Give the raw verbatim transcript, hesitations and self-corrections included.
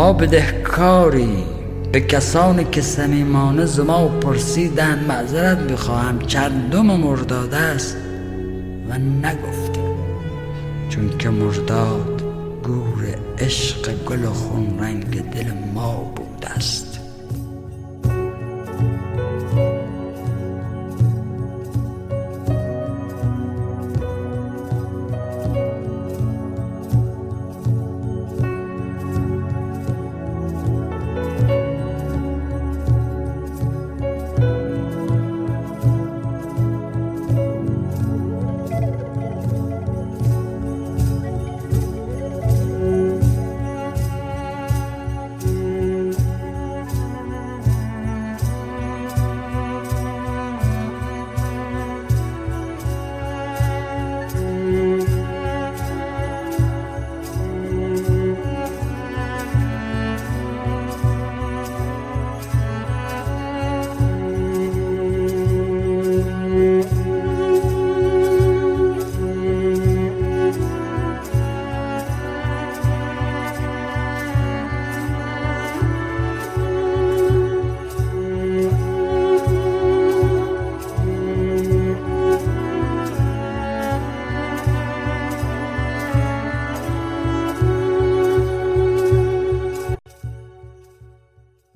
ما بدهکاری به کسانی که صمیمانه ز ما پرسیدند. معذرت میخواهم چندم مرداد است و نگفتیم، چون که مرداد گور عشق گل و خون رنگ دل ما بوده است.